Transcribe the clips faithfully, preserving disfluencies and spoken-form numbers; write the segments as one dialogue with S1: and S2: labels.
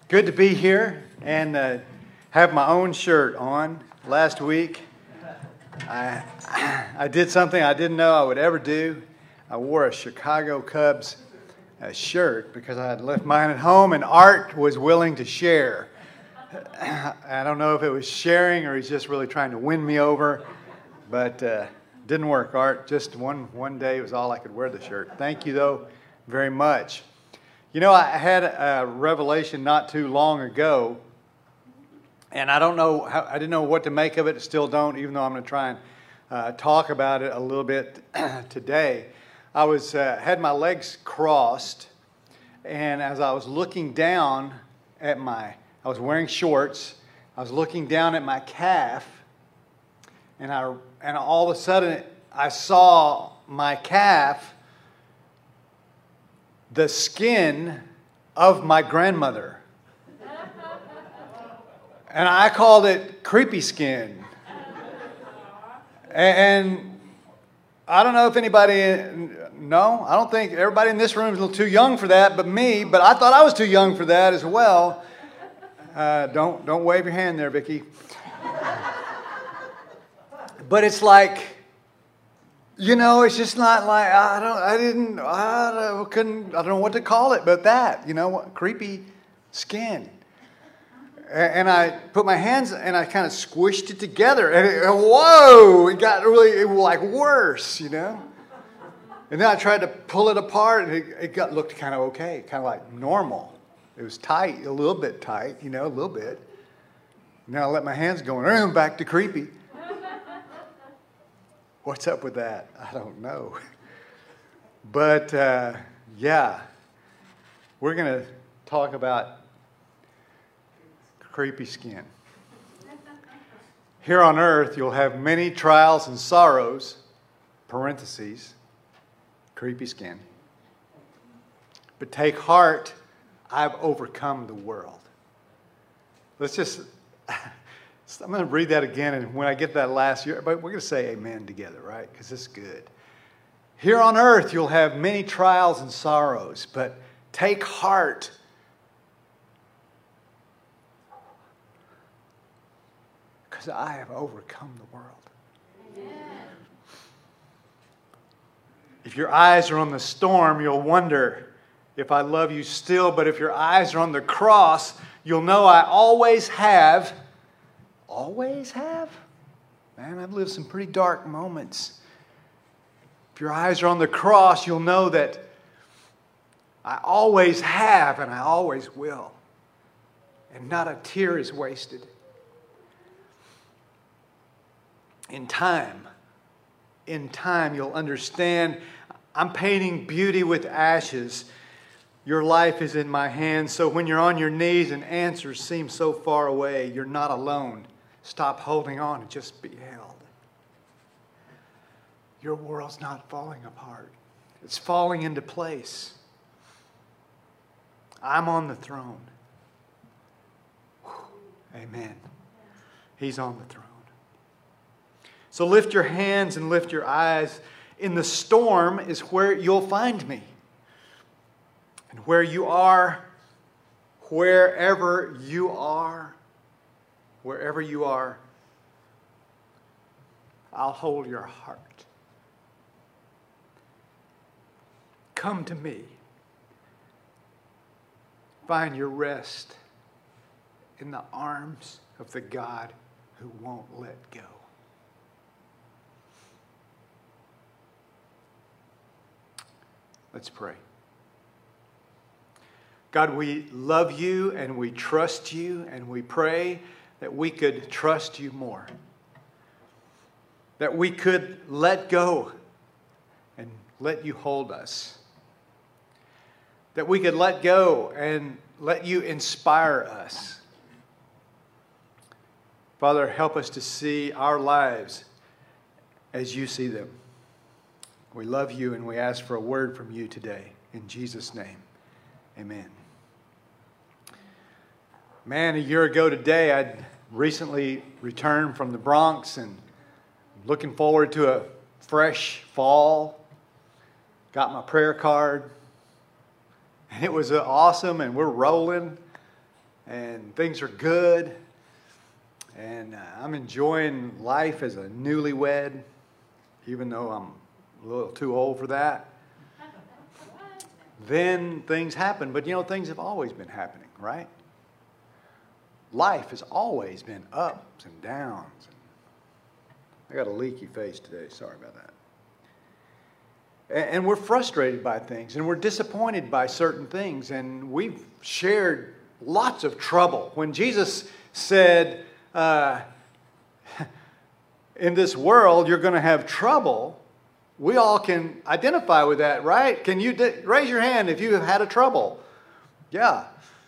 S1: Good to be here and uh, have my own shirt on. Last week, I I did something I didn't know I would ever do. I wore a Chicago Cubs uh, shirt because I had left mine at home, and Art was willing to share. I don't know if it was sharing or he's just really trying to win me over, but uh, didn't work, Art. Just one one day was all I could wear the shirt. Thank you, though, very much. You know, I had a revelation not too long ago, and I don't know, how, I didn't know what to make of it, still don't, even though I'm going to try and uh, talk about it a little bit today. I was uh, had my legs crossed, and as I was looking down at my, I was wearing shorts, I was looking down at my calf, and I and all of a sudden I saw my calf, the skin of my grandmother. And I called it creepy skin. And I don't know if anybody, no, I don't think everybody in this room is a little too young for that, but me, but I thought I was too young for that as well. Uh, don't, don't wave your hand there, Vicki. But it's like, you know, it's just not like, I don't, I didn't, I don't, couldn't, I don't know what to call it, but that, you know, creepy skin. And I put my hands and I kind of squished it together, and it, whoa, it got really, it was like worse, you know. And then I tried to pull it apart, and it, it got looked kind of okay, kind of like normal. It was tight, a little bit tight, you know, a little bit. Now I let my hands go, and back to creepy. What's up with that? I don't know. But, uh, yeah, we're going to talk about creepy skin. Here on earth, you'll have many trials and sorrows, parentheses, creepy skin. But take heart, I've overcome the world. Let's just... I'm going to read that again, and when I get that last year, but we're going to say amen together, right? Because it's good. Here on earth, you'll have many trials and sorrows, but take heart. Because I have overcome the world. Amen. If your eyes are on the storm, you'll wonder if I love you still, but if your eyes are on the cross, you'll know I always have. Always have? Man, I've lived some pretty dark moments. If your eyes are on the cross, you'll know that I always have and I always will. And not a tear is wasted. In time, in time, you'll understand I'm painting beauty with ashes. Your life is in my hands, so when you're on your knees and answers seem so far away, you're not alone. Stop holding on and just be held. Your world's not falling apart. It's falling into place. I'm on the throne. Amen. He's on the throne. So lift your hands and lift your eyes. In the storm is where you'll find me. And where you are, wherever you are, wherever you are, I'll hold your heart. Come to me. Find your rest in the arms of the God who won't let go. Let's pray. God, we love you and we trust you, and we pray that we could trust you more. That we could let go and let you hold us. That we could let go and let you inspire us. Father, help us to see our lives as you see them. We love you and we ask for a word from you today. In Jesus' name, amen. Man, a year ago today, I'd recently returned from the Bronx and looking forward to a fresh fall. Got my prayer card. And it was awesome, and we're rolling. and things are good, and uh, I'm enjoying life as a newlywed, even though I'm a little too old for that. Then things happen, but you know, things have always been happening, right? Life has always been ups and downs. I got a leaky face today, sorry about that. And we're frustrated by things, and we're disappointed by certain things, and we've shared lots of trouble. When Jesus said, uh, in this world you're going to have trouble, we all can identify with that, right? Can you di- raise your hand if you have had a trouble? Yeah.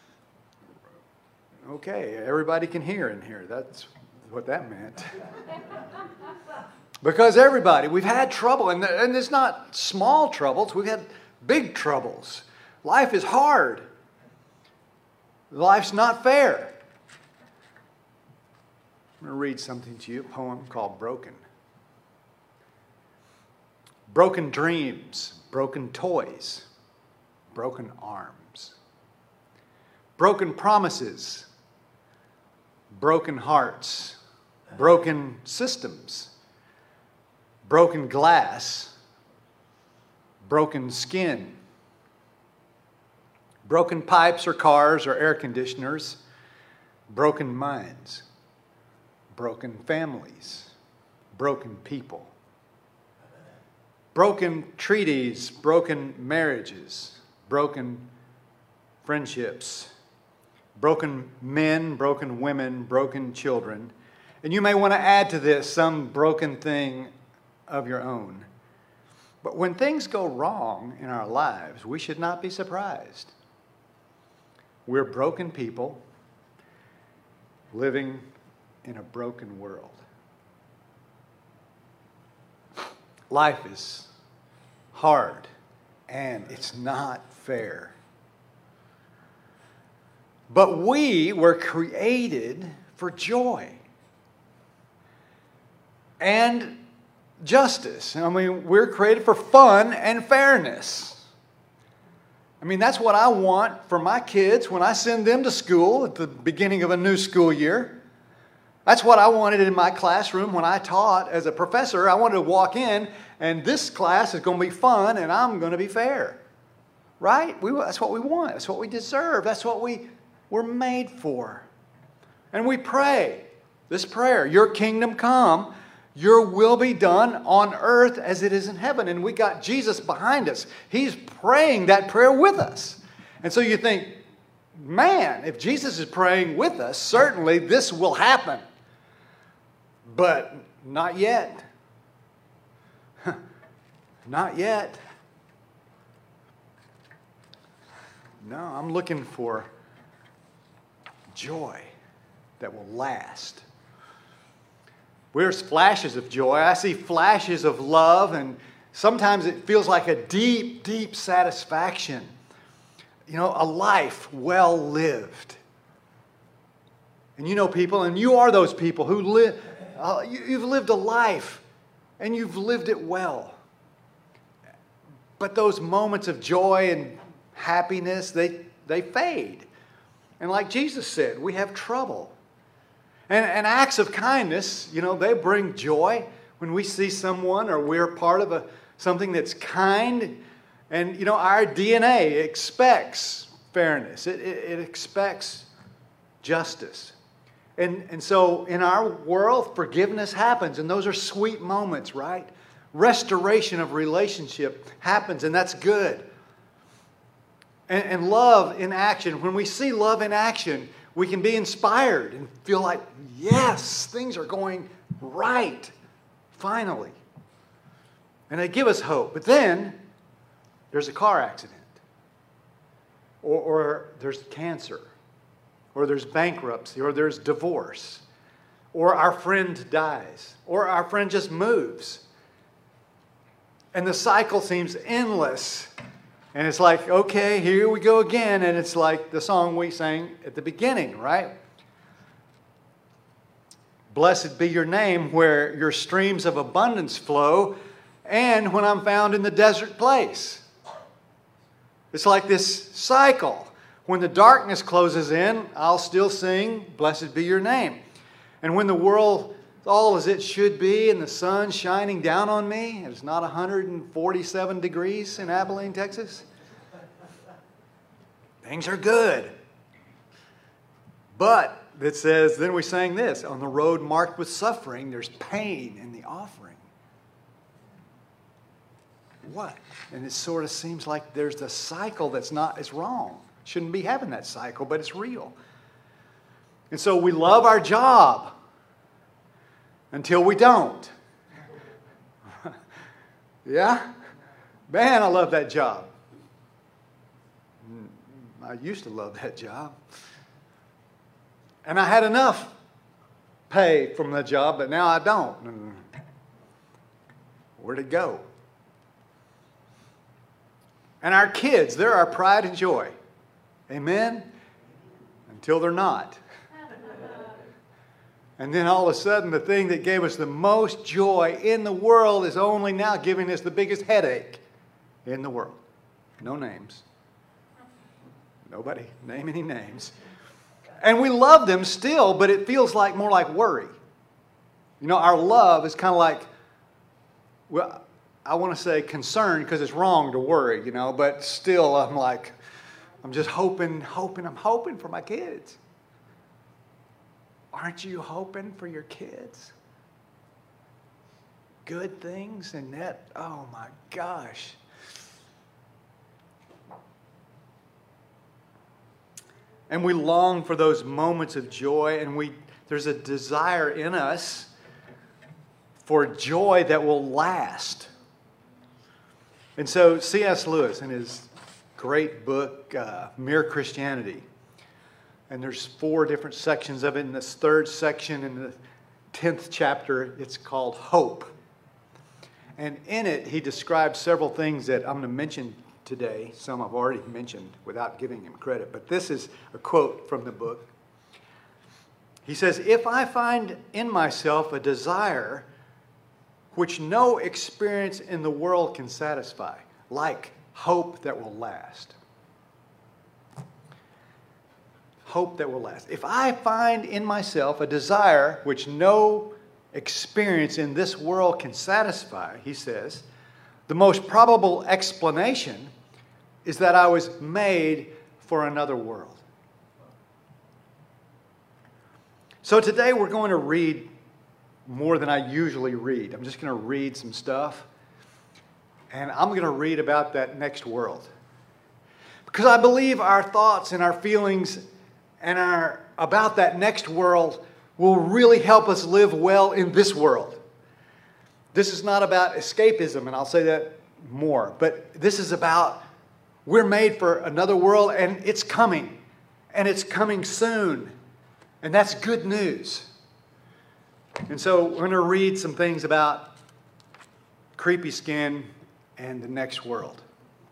S1: Okay, everybody can hear in here. That's what that meant. Because everybody, we've had trouble, and, and it's not small troubles, we've had big troubles. Life is hard. Life's not fair. I'm going to read something to you, a poem called Broken. Broken dreams, broken toys, broken arms. Broken promises, broken hearts, broken systems. Broken glass, broken skin, broken pipes or cars or air conditioners, broken minds, broken families, broken people, broken treaties, broken marriages, broken friendships, broken men, broken women, broken children. And you may want to add to this some broken thing of your own. But when things go wrong in our lives, we should not be surprised. We're broken people living in a broken world. Life is hard and it's not fair. But we were created for joy and justice. I mean, we're created for fun and fairness. I mean, that's what I want for my kids when I send them to school at the beginning of a new school year. That's what I wanted in my classroom when I taught as a professor. I wanted to walk in and this class is going to be fun and I'm going to be fair. Right? We, that's what we want. That's what we deserve. That's what we were made for. And we pray this prayer, your kingdom come, your will be done on earth as it is in heaven. And we got Jesus behind us. He's praying that prayer with us. And so you think, man, if Jesus is praying with us, certainly this will happen. But not yet. Not yet. No, I'm looking for joy that will last. There's flashes of joy. I see flashes of love, and sometimes it feels like a deep, deep satisfaction. You know, a life well lived. And you know people, and you are those people who live, uh, you, you've lived a life, and you've lived it well. But those moments of joy and happiness, they, they fade. And like Jesus said, we have trouble. And, and acts of kindness, you know, they bring joy when we see someone or we're part of a, something that's kind. And, you know, our D N A expects fairness. It, it, it expects justice. And, and so in our world, forgiveness happens. And those are sweet moments, right? Restoration of relationship happens, and that's good. And, and love in action, when we see love in action, we can be inspired and feel like, yes, things are going right, finally. And they give us hope. But then there's a car accident, or, or there's cancer, or there's bankruptcy, or there's divorce, or our friend dies, or our friend just moves. And the cycle seems endless. And it's like, okay, here we go again. And it's like the song we sang at the beginning, right? Blessed be your name where your streams of abundance flow, and when I'm found in the desert place. It's like this cycle. When the darkness closes in, I'll still sing, blessed be your name. And when the world is all as it should be and the sun shining down on me, and it's not one hundred forty-seven degrees in Abilene, Texas, things are good. But it says, then we sang this, on the road marked with suffering, there's pain in the offering. What? And it sort of seems like there's a cycle that's not, it's wrong. Shouldn't be having that cycle, but it's real. And so we love our job until we don't. Yeah? Man, I love that job. I used to love that job. And I had enough pay from the job, but now I don't. Where'd it go? And our kids, they're our pride and joy. Amen? Until they're not. And then all of a sudden, the thing that gave us the most joy in the world is only now giving us the biggest headache in the world. No names. Nobody name any names. And we love them still, but it feels like more like worry. You know, our love is kind of like, well, I want to say concern because it's wrong to worry, you know, but still I'm like, I'm just hoping, hoping, I'm hoping for my kids. Aren't you hoping for your kids? Good things and that, oh my gosh. And we long for those moments of joy, and we there's a desire in us for joy that will last. And so C S Lewis, in his great book, uh, Mere Christianity, and there's four different sections of it. In this third section, in the tenth chapter, it's called Hope. And in it, he describes several things that I'm going to mention today. Some I've already mentioned without giving him credit. But this is a quote from the book. He says, "If I find in myself a desire which no experience in the world can satisfy, like hope that will last." Hope that will last. If I find in myself a desire which no experience in this world can satisfy, he says, the most probable explanation is that I was made for another world. So today we're going to read more than I usually read. I'm just going to read some stuff, and I'm going to read about that next world. Because I believe our thoughts and our feelings and our about that next world will really help us live well in this world. This is not about escapism, and I'll say that more, but this is about we're made for another world, and it's coming, and it's coming soon, and that's good news. And so we're going to read some things about creepy skin and the next world.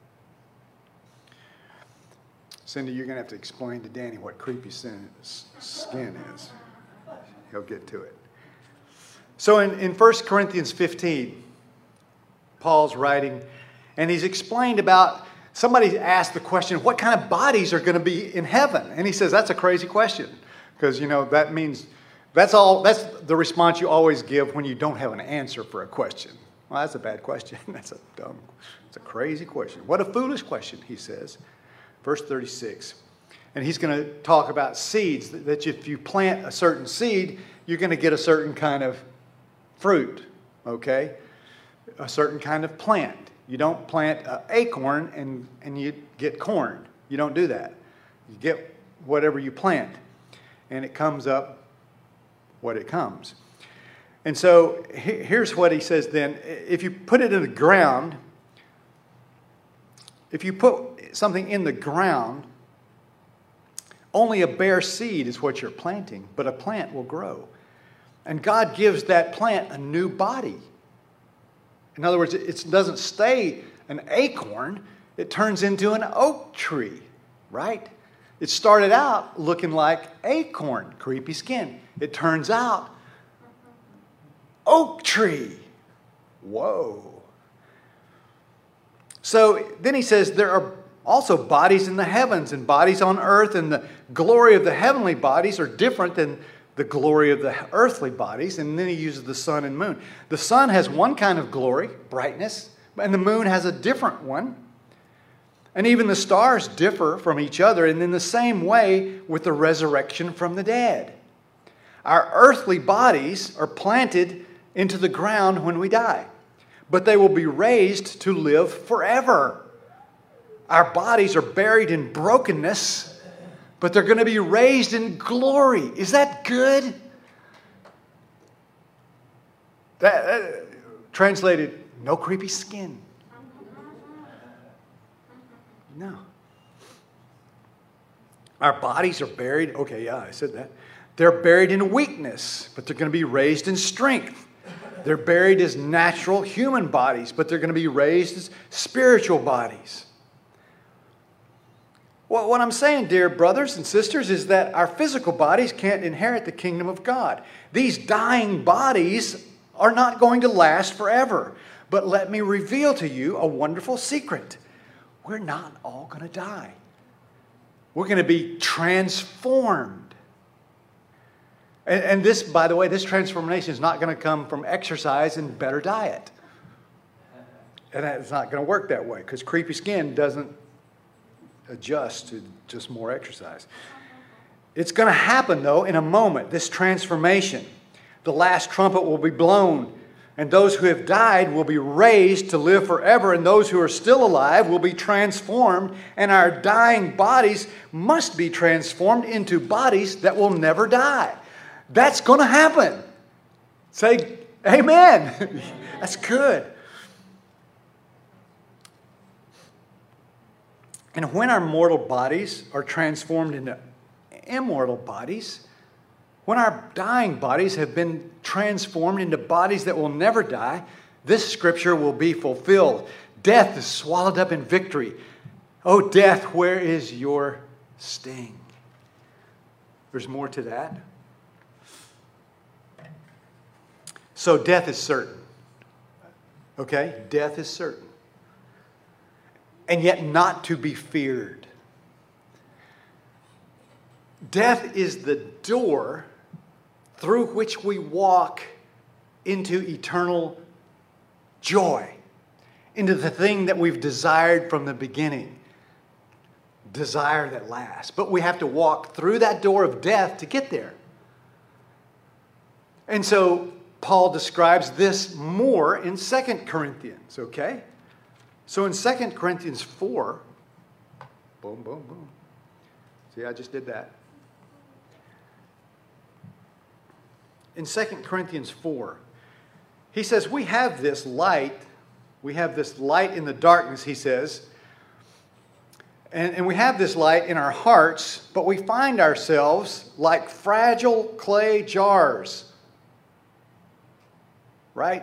S1: Cindy, you're going to have to explain to Danny what creepy sin, skin is. He'll get to it. So in, in First Corinthians fifteen, Paul's writing, and he's explained about, somebody asked the question, what kind of bodies are going to be in heaven? And he says, that's a crazy question. Because, you know, that means, that's all, that's the response you always give when you don't have an answer for a question. Well, that's a bad question. That's a dumb, it's a crazy question. What a foolish question, he says. Verse thirty-six. And he's going to talk about seeds, that if you plant a certain seed, you're going to get a certain kind of fruit, okay? A certain kind of plant. You don't plant an acorn and, and you get corn. You don't do that. You get whatever you plant, and it comes up what it comes. And so here's what he says then. If you put it in the ground, if you put something in the ground, only a bare seed is what you're planting, but a plant will grow. And God gives that plant a new body. In other words, it doesn't stay an acorn, it turns into an oak tree, right? It started out looking like acorn, creepy skin. It turns out oak tree. Whoa. So then he says there are Also, bodies in the heavens and bodies on earth, and the glory of the heavenly bodies are different than the glory of the earthly bodies. And then he uses the sun and moon. The sun has one kind of glory, brightness, and the moon has a different one. And even the stars differ from each other, and in the same way with the resurrection from the dead. Our earthly bodies are planted into the ground when we die, but they will be raised to live forever. Our bodies are buried in brokenness, but they're going to be raised in glory. Is that good? That, that translated, no creepy skin. No. Our bodies are buried. Okay, yeah, I said that. They're buried in weakness, but they're going to be raised in strength. They're buried as natural human bodies, but they're going to be raised as spiritual bodies. Well, what I'm saying, dear brothers and sisters, is that our physical bodies can't inherit the kingdom of God. These dying bodies are not going to last forever. But let me reveal to you a wonderful secret. We're not all going to die. We're going to be transformed. And, and this, by the way, this transformation is not going to come from exercise and better diet. And it's not going to work that way, because creepy skin doesn't adjust to just more exercise. It's going to happen, though, in a moment, this transformation. The last trumpet will be blown, and those who have died will be raised to live forever, and those who are still alive will be transformed, and our dying bodies must be transformed into bodies that will never die. That's going to happen. Say, amen. That's good. And when our mortal bodies are transformed into immortal bodies, when our dying bodies have been transformed into bodies that will never die, this scripture will be fulfilled. Death is swallowed up in victory. Oh, death, where is your sting? There's more to that. So death is certain. Okay? Death is certain. And yet not to be feared. Death is the door through which we walk into eternal joy, into the thing that we've desired from the beginning. Desire that lasts. But we have to walk through that door of death to get there. And so Paul describes this more in Second Corinthians, okay? So in Second Corinthians four, boom, boom, boom. See, I just did that. In Second Corinthians four, he says, we have this light, we have this light in the darkness, he says, and, and we have this light in our hearts, but we find ourselves like fragile clay jars. Right?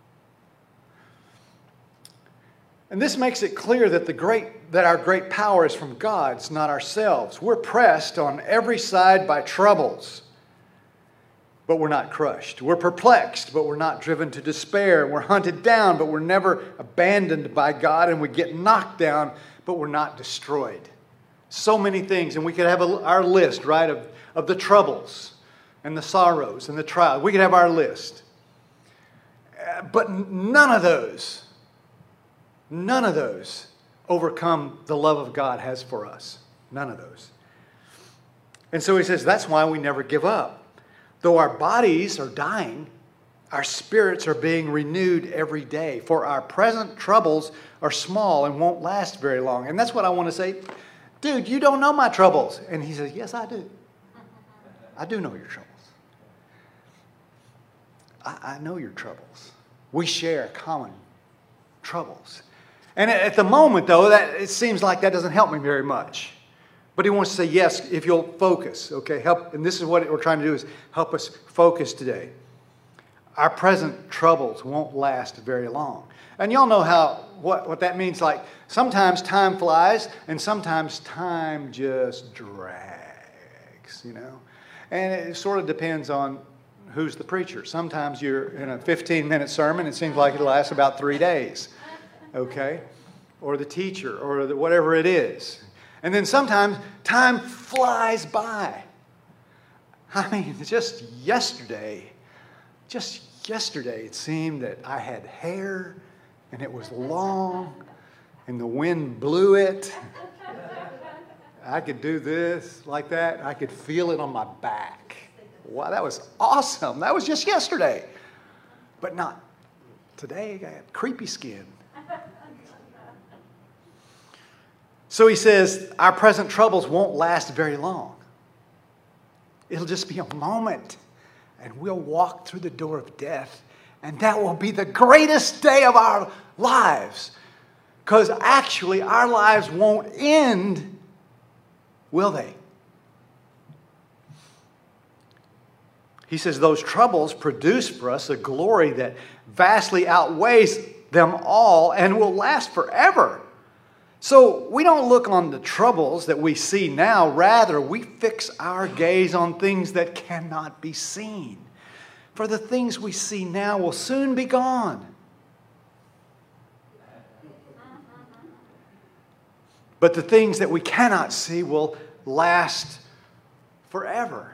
S1: And this makes it clear that the great that our great power is from God, it's not ourselves. We're pressed on every side by troubles, but we're not crushed. We're perplexed, but we're not driven to despair. We're hunted down, but we're never abandoned by God. And we get knocked down, but we're not destroyed. So many things. And we could have a, our list, right, of, of the troubles and the sorrows and the trials. We could have our list. Uh, but none of those, none of those overcome the love of God has for us. None of those. And so he says that's why we never give up. Though our bodies are dying, our spirits are being renewed every day. For our present troubles are small and won't last very long. And that's what I want to say. Dude, you don't know my troubles. And he says, yes, I do. I do know your troubles. I, I know your troubles. We share common troubles. And at the moment, though, that it seems like that doesn't help me very much. But he wants to say, yes, if you'll focus, okay? Help, and this is what we're trying to do, is help us focus today. Our present troubles won't last very long. And y'all know how what, what that means. Like, sometimes time flies, and sometimes time just drags, you know? And it sort of depends on who's the preacher. Sometimes you're in a fifteen-minute sermon, it seems like it lasts about three days, okay? or the teacher or the, whatever it is. And then sometimes time flies by. I mean, just yesterday, just yesterday it seemed that I had hair and it was long and the wind blew it. I could do this like that. I could feel it on my back. Wow, that was awesome. That was just yesterday. But not today. I got creepy skin. So he says, our present troubles won't last very long. It'll just be a moment. And we'll walk through the door of death. And that will be the greatest day of our lives. Because actually, our lives won't end, will they? He says those troubles produce for us a glory that vastly outweighs them all and will last forever. So we don't look on the troubles that we see now. Rather, we fix our gaze on things that cannot be seen. For the things we see now will soon be gone. But the things that we cannot see will last forever.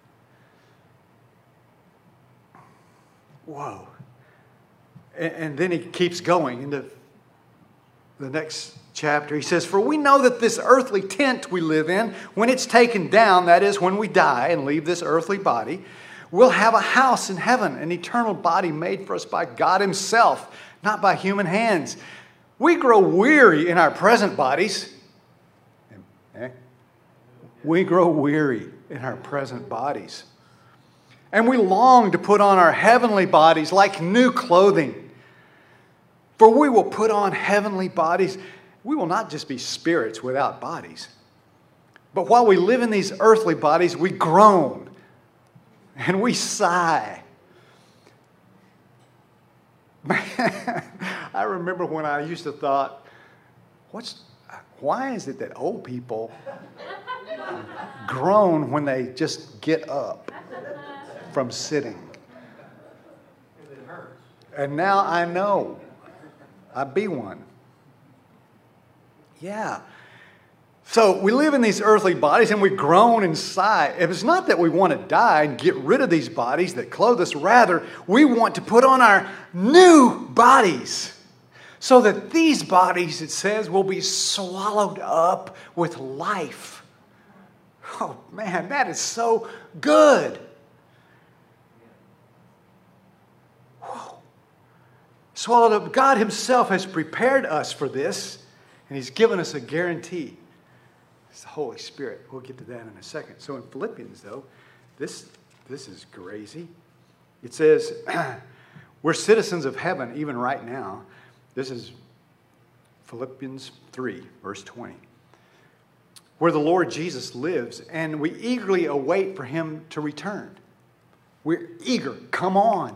S1: Whoa. And, and then he keeps going into the next chapter. He says, for we know that this earthly tent we live in, when it's taken down, that is, when we die and leave this earthly body, we'll have a house in heaven, an eternal body made for us by God himself, not by human hands. We grow weary in our present bodies. Eh? We grow weary in our present bodies. And we long to put on our heavenly bodies like new clothing. For we will put on heavenly bodies. We will not just be spirits without bodies. But while we live in these earthly bodies, we groan and we sigh. Man, I remember when I used to thought, what's, why is it that old people groan when they just get up from sitting? And now I know. I be one. Yeah. So we live in these earthly bodies and we groan and sigh. It's not that we want to die and get rid of these bodies that clothe us. Rather, we want to put on our new bodies so that these bodies, it says, will be swallowed up with life. Oh, man, that is so good. Whoa. Swallowed up. God himself has prepared us for this, and he's given us a guarantee. It's the Holy Spirit. We'll get to that in a second. So in Philippians, though, this, this is crazy. It says, we're citizens of heaven even right now. This is Philippians three, verse twenty. Where the Lord Jesus lives, and we eagerly await for him to return. We're eager. Come on.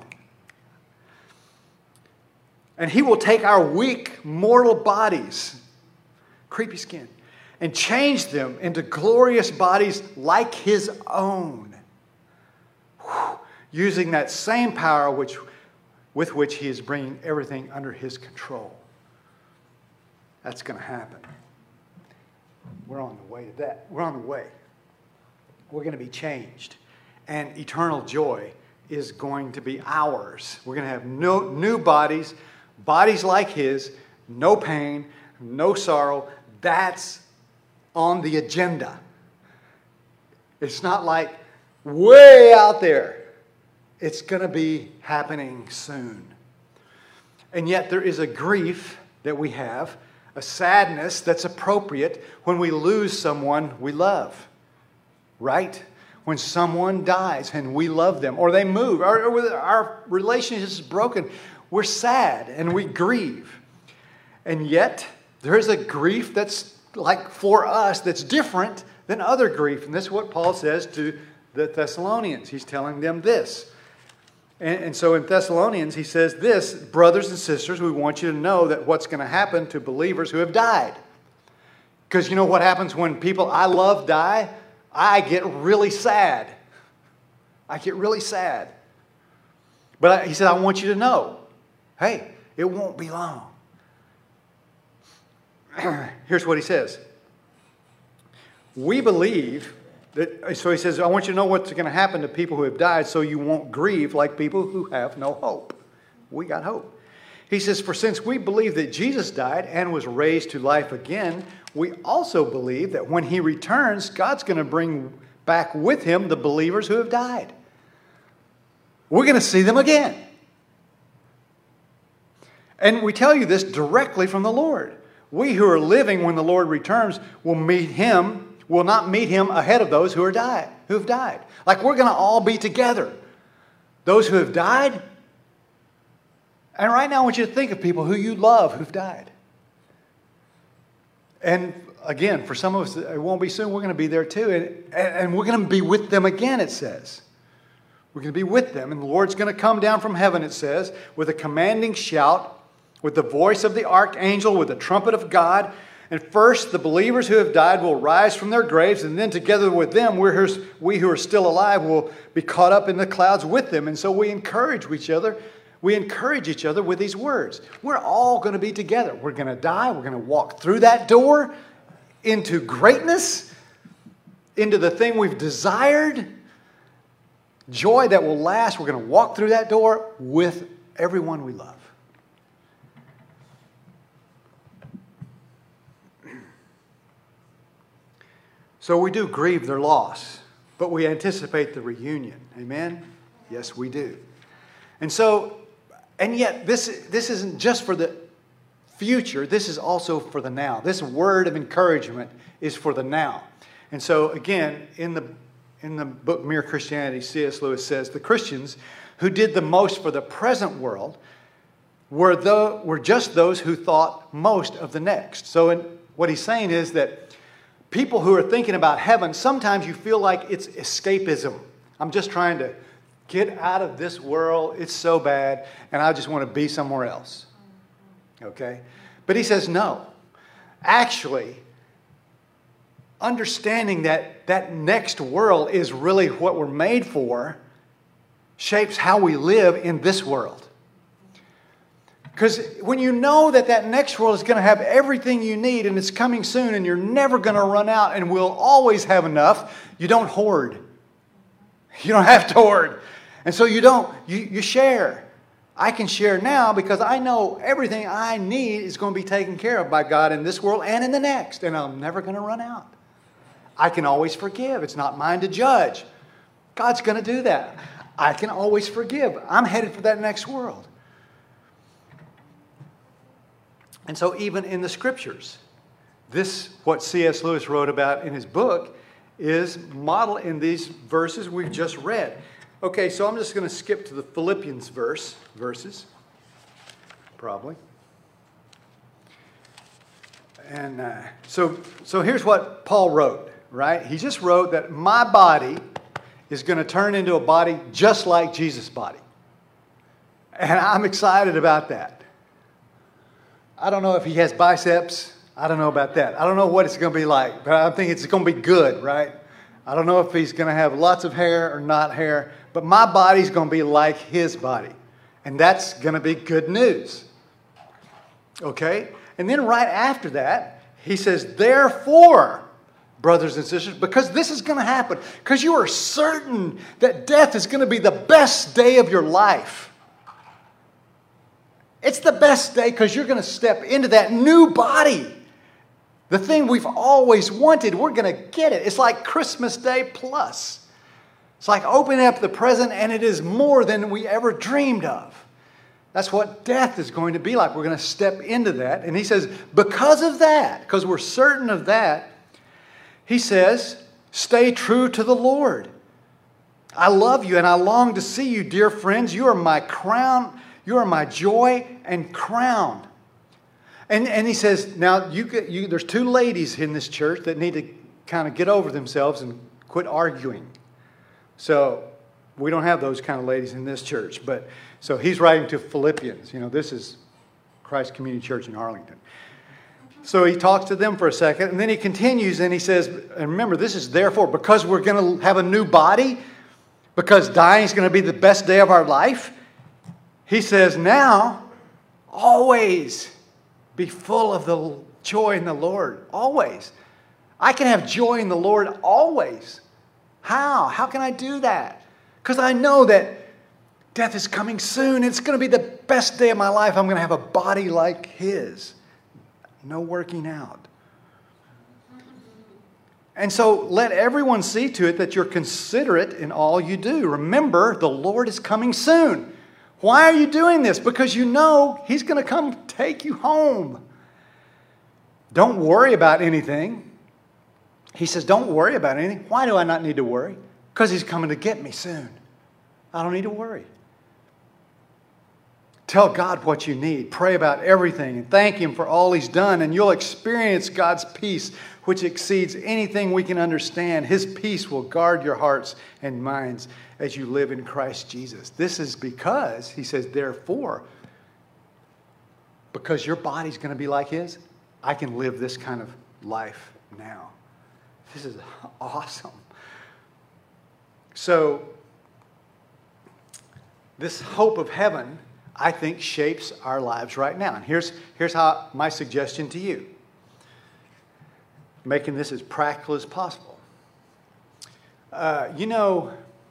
S1: And he will take our weak, mortal bodies, creepy skin, and change them into glorious bodies like his own. Whew. Using that same power which, with which he is bringing everything under his control. That's going to happen. We're on the way to that. We're on the way. We're going to be changed. And eternal joy is going to be ours. We're going to have no, new bodies, bodies like his, no pain, no sorrow. That's on the agenda. It's not like way out there. It's going to be happening soon. And yet there is a grief that we have, a sadness that's appropriate when we lose someone we love. Right? When someone dies and we love them, or they move, or, or our relationship is broken, we're sad and we grieve. And yet there is a grief that's like for us that's different than other grief. And this is what Paul says to the Thessalonians. He's telling them this. And, and so in Thessalonians, he says this, brothers and sisters, we want you to know that what's going to happen to believers who have died. Because you know what happens when people I love die? I get really sad. I get really sad. But I, he said, I want you to know, hey, it won't be long. here's what he says. We believe that, so he says, I want you to know what's going to happen to people who have died so you won't grieve like people who have no hope. We got hope. He says, for since we believe that Jesus died and was raised to life again, we also believe that when he returns, God's going to bring back with him the believers who have died. We're going to see them again. And we tell you this directly from the Lord. We who are living when the Lord returns will meet him, will not meet him ahead of those who are died, who have died. Like we're going to all be together. Those who have died. And right now I want you to think of people who you love who've died. And again, for some of us, it won't be soon. We're going to be there too. And, and we're going to be with them again, it says. We're going to be with them. And the Lord's going to come down from heaven, it says, with a commanding shout, with the voice of the archangel, with the trumpet of God. And first, the believers who have died will rise from their graves. And then together with them, we're, we who are still alive will be caught up in the clouds with them. And so we encourage each other. We encourage each other with these words. We're all going to be together. We're going to die. We're going to walk through that door into greatness, into the thing we've desired, joy that will last. We're going to walk through that door with everyone we love. So we do grieve their loss, but we anticipate the reunion. Amen? Yes, we do. And so, and yet this, this isn't just for the future. This is also for the now. This word of encouragement is for the now. And so again, in the, in the book Mere Christianity, C S Lewis says, the Christians who did the most for the present world were, the, were just those who thought most of the next. So in, what he's saying is that people who are thinking about heaven, sometimes you feel like it's escapism. I'm just trying to get out of this world. It's so bad, and I just want to be somewhere else. Okay? But he says no. Actually, understanding that that next world is really what we're made for shapes how we live in this world. Because when you know that that next world is going to have everything you need and it's coming soon and you're never going to run out and we'll always have enough, you don't hoard. You don't have to hoard. And so you don't, you, you share. I can share now because I know everything I need is going to be taken care of by God in this world and in the next. And I'm never going to run out. I can always forgive. It's not mine to judge. God's going to do that. I can always forgive. I'm headed for that next world. And so even in the scriptures, this, what C S Lewis wrote about in his book, is modeled in these verses we've just read. Okay, so I'm just going to skip to the Philippians verse, verses, probably. And uh, so, so here's what Paul wrote, right? He just wrote that my body is going to turn into a body just like Jesus' body. And I'm excited about that. I don't know if he has biceps. I don't know about that. I don't know what it's going to be like, but I think it's going to be good, right? I don't know if he's going to have lots of hair or not hair, but my body's going to be like his body. And that's going to be good news. Okay? And then right after that, he says, therefore, brothers and sisters, because this is going to happen, because you are certain that death is going to be the best day of your life. It's the best day because you're going to step into that new body. The thing we've always wanted, we're going to get it. It's like Christmas Day plus. It's like opening up the present and it is more than we ever dreamed of. That's what death is going to be like. We're going to step into that. And he says, because of that, because we're certain of that, he says, stay true to the Lord. I love you and I long to see you, dear friends. You are my crown. You are my joy and crown. And, and he says, now, you, you, there's two ladies in this church that need to kind of get over themselves and quit arguing. So we don't have those kind of ladies in this church. But so he's writing to Philippians. You know, this is Christ Community Church in Arlington. So he talks to them for a second, and then he continues and he says, and remember, this is therefore, because we're going to have a new body, because dying is going to be the best day of our life, he says, now, always be full of the Joy in the Lord, always. I can have joy in the Lord always. How? How can I do that? Because I know that death is coming soon. It's going to be the best day of my life. I'm going to have a body like His. No working out. And so let everyone see to it that you're considerate in all you do. Remember, the Lord is coming soon. Why are you doing this? Because you know He's going to come take you home. Don't worry about anything. He says, don't worry about anything. Why do I not need to worry? Because He's coming to get me soon. I don't need to worry. Tell God what you need. Pray about everything and thank Him for all He's done. And you'll experience God's peace, which exceeds anything we can understand. His peace will guard your hearts and minds as you live in Christ Jesus. This is because, He says, therefore, because your body's going to be like His, I can live this kind of life now. This is awesome. So, this hope of heaven, I think, shapes our lives right now. And here's, here's how my suggestion to you, making this as practical as possible. Uh, you know,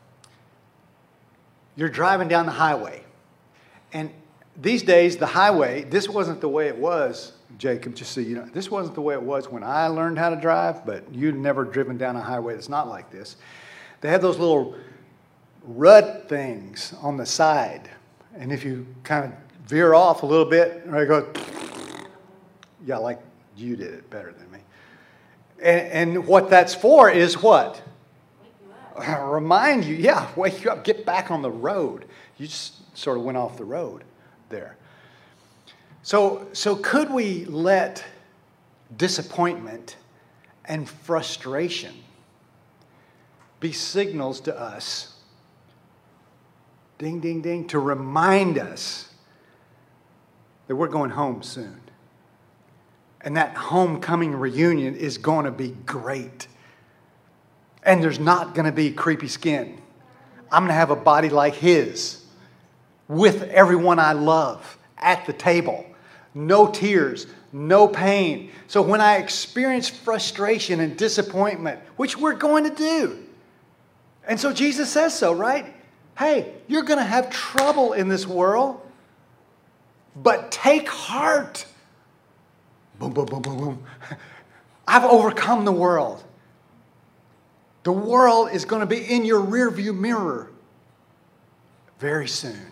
S1: you're driving down the highway. And these days, the highway, this wasn't the way it was, Jacob, just so you know. This wasn't the way it was when I learned how to drive, but you've never driven down a highway that's not like this. They have those little rut things on the side. And if you kind of veer off a little bit, or it goes, yeah, like you did it better than me. And, and what that's for is what? Wake you up. Remind you, yeah, wake you up, get back on the road. You just sort of went off the road there. So, so could we let disappointment and frustration be signals to us, ding, ding, ding, to remind us that we're going home soon? And that homecoming reunion is going to be great. And there's not going to be creepy skin. I'm going to have a body like His with everyone I love at the table. No tears, no pain. So when I experience frustration and disappointment, which we're going to do, and so Jesus says so, right? Hey, you're going to have trouble in this world, but take heart. Boom, boom, boom, boom, boom. I've overcome the world. The world is going to be in your rearview mirror very soon.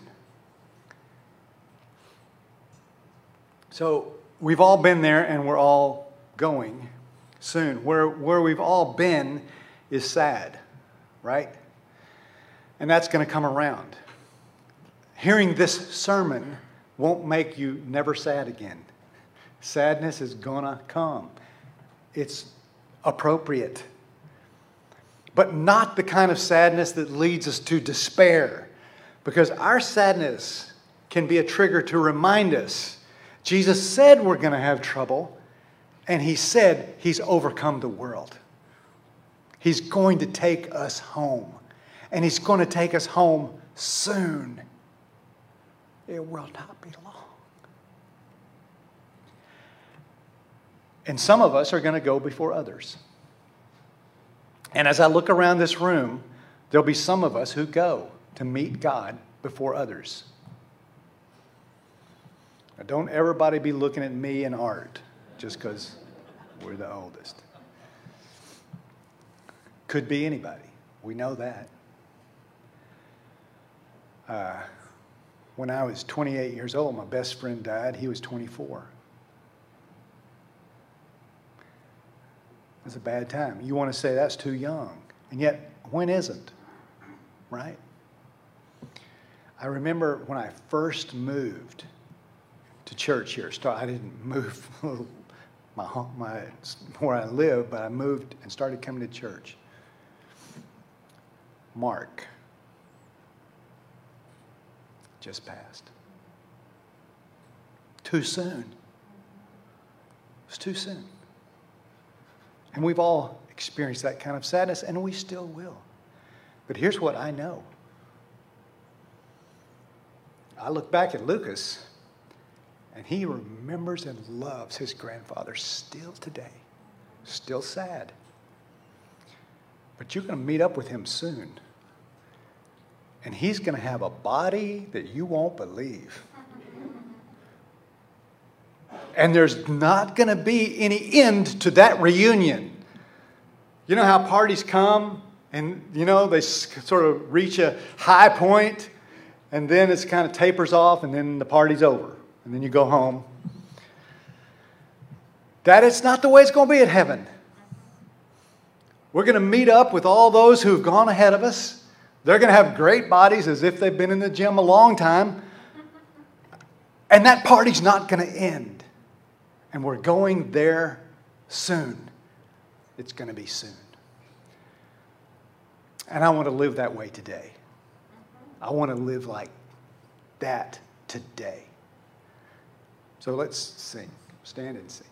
S1: So we've all been there and we're all going soon. Where, where we've all been is sad, right? And that's going to come around. Hearing this sermon won't make you never sad again. Sadness is going to come. It's appropriate. But not the kind of sadness that leads us to despair. Because our sadness can be a trigger to remind us Jesus said we're going to have trouble, and He said He's overcome the world. He's going to take us home, and He's going to take us home soon. It will not be long. And some of us are going to go before others. And as I look around this room, there'll be some of us who go to meet God before others. Now, don't everybody be looking at me and Art just because we're the oldest. Could be anybody. We know that. Uh, when I was twenty-eight years old, my best friend died. He was twenty-four. It was a bad time. You want to say that's too young. And yet, when isn't? Right? I remember when I first moved to church here. I didn't move my home, my, where I live, but I moved and started coming to church. Mark just passed. Too soon. It's too soon. And we've all experienced that kind of sadness, and we still will. But here's what I know. I look back at Lucas, And he remembers and loves his grandfather still today. Still sad. But you're going to meet up with him soon. And he's going to have a body that you won't believe. And there's not going to be any end to that reunion. You know how parties come and, you know, they sort of reach a high point and then it kind of tapers off and then the party's over. And then you go home. That is not the way it's going to be at heaven. We're going to meet up with all those who have gone ahead of us. They're going to have great bodies as if they've been in the gym a long time. And that party's not going to end. And we're going there soon. It's going to be soon. And I want to live that way today. I want to live like that today. So let's sing. Stand and sing.